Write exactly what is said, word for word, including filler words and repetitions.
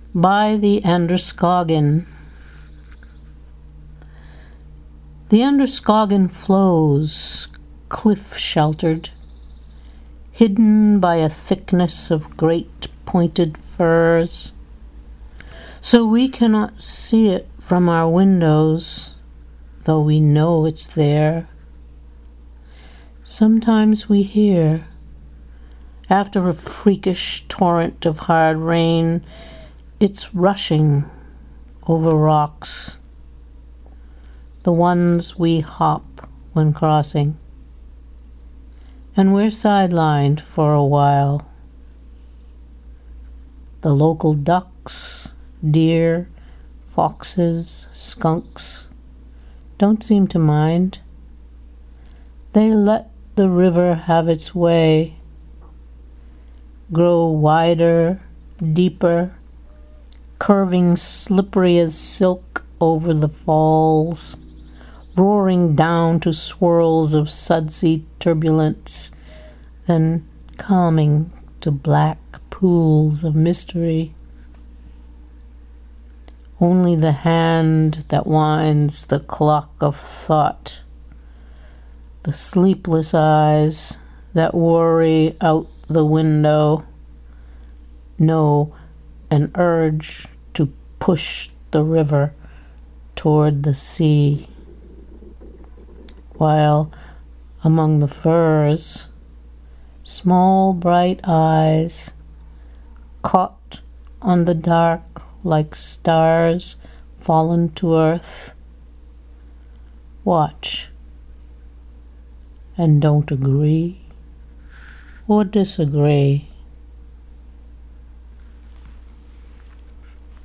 by the Androscoggin. The Androscoggin flows, cliff-sheltered, hidden by a thickness of great pointed firs, so we cannot see it from our windows, though we know it's there. Sometimes we hear, after a freakish torrent of hard rain, it's rushing over rocks, the ones we hop when crossing. And we're sidelined for a while. The local ducks, deer, foxes, skunks don't seem to mind. They let the river have its way, grow wider, deeper, curving slippery as silk over the falls, roaring down to swirls of sudsy turbulence, then calming to black pools of mystery. Only the hand that winds the clock of thought, the sleepless eyes that worry out the window, know an urge to push the river toward the sea, while among the firs, small bright eyes, caught on the dark like stars fallen to earth, watch and don't agree or disagree.